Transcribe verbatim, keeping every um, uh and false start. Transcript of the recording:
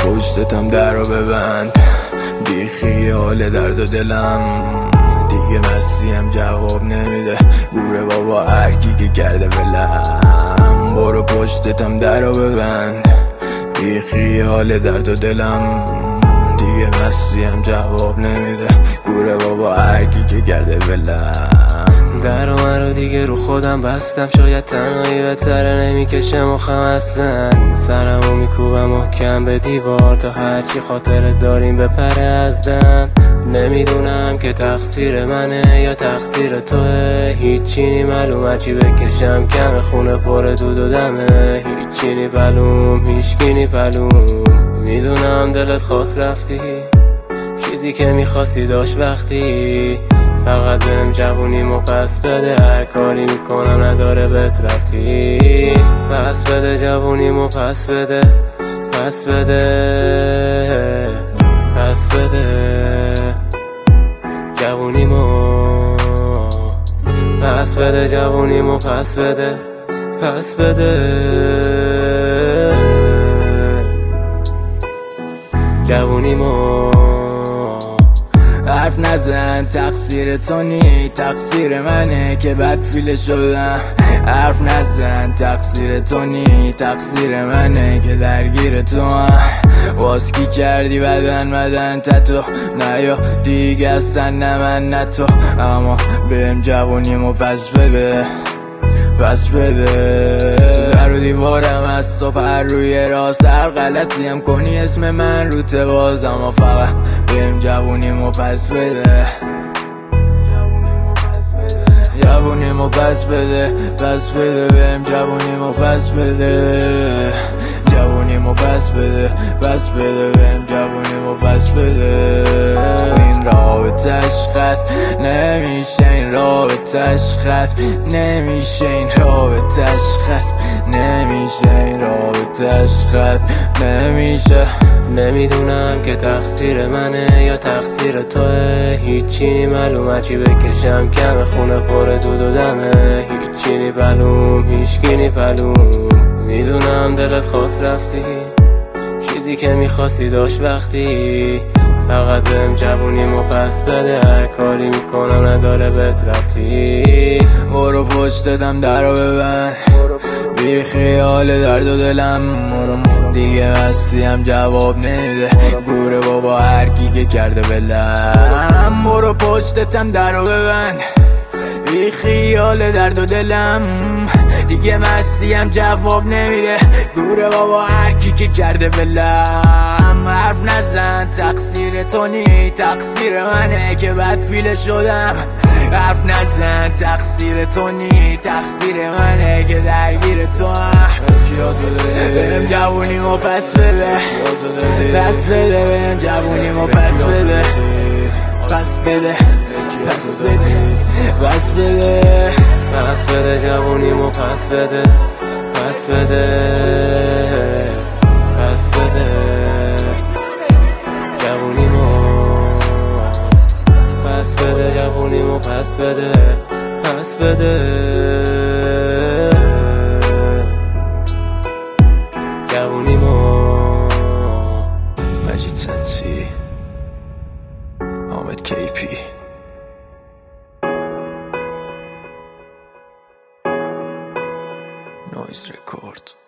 پشتتم در رو ببند، بی خیال درد و دلم. دیگه مستیم جواب نمیده، گوره بابا هرکی که کرده ولم. برو پشتتم در رو ببند، بی خیال درد و دلم. دیگه مستیم جواب نمیده، گوره بابا هرکی که کرده ولم. در و من رو دیگه رو خودم بستم، شاید تنهایی بهتره نمیکشه مخم اصلا. سرمو میکوبم محکم به دیوار تا هرچی خاطره داریم بپره از دم. نمیدونم که تقصیر منه یا تقصیر توه، هیچی نی معلوم، هرچی بکشم کم خونه پر دود و دمه. هیچی نی پلوم، هیچکی نی پلوم. میدونم دلت خواست رفتی، چیزی که میخواستی داشت وقتی. فقط بهم جوونیمو پس بده، هر کاری میکنم نداره بهت ربطی. پس بده جوونیمو پس بده، پس بده، پس بده جوونیمو، پس بده جوونیمو پس بده، پس بده جوونیمو. حرف نزن تقصیر تو نی، تقصیر منه که بدفیله شدم. حرف نزن تقصیر تو نی، تقصیر منه که درگیر تو هم. واسکی کردی بدن بدن تتو، نه یا دیگه اصلا نه من نه تو. اما بهم جوونیمو پس بده، پس بده. تو در و دیوارم از صبح هر روی راست، هر غلطی هم کنی اسم من رو تباز. اما فقط بهم جوونیمو پس بده، جوونیمو پس بده، پس بده بهم جوونیمو پس بده، جوونیمو پس بده، پس بده بهم جوونیمو پس بده. این رابطش ختم نمیشه، این رابطش ختم نمیشه، این رابطش ختم نمیشه، این رابطش ختم نمیشه. نمیدونم که تقصیر منه یا تقصیر توه، هیچی نی معلوم، هرچی بکشم کم خونه پر دود و دمه. هیچی نی پلوم، هیچکی نی پلوم. میدونم دلت خواست رفتی، چیزی که میخواستی داشت وقتی. فقط بهم جوونیمو پس بده، هر کاری میکنم نداره بهت ربطی. برو پشتتم در رو ببند، بی خیال درد و دلم. دیگه مستیم جواب نمیده، گوره بابا هرکی که کرده ولم. برو پشتتم در رو ببند، بی خیال درد و دلم. دیگه مستیم جواب نمیده، گوره بابا هرکی که کرده ولم. حرف نزن تقصیر تو نی، تقصیر منه که بدفیله شدم. حرف نزن تقصیر تو نی، تقصیر منه که درگیر تو هم. بهم جوونیمو پس بده، پس بده بهم جوونیمو پس بده، پس بده، پس بده، پس بده، پس بده جوونیمو پس بده، پس بده، پس بده جوونیمو، پس بده جوونیمو پس بده، پس بده جوونیمو. مجید سنسی، حامد کیپی. نویز رکورد.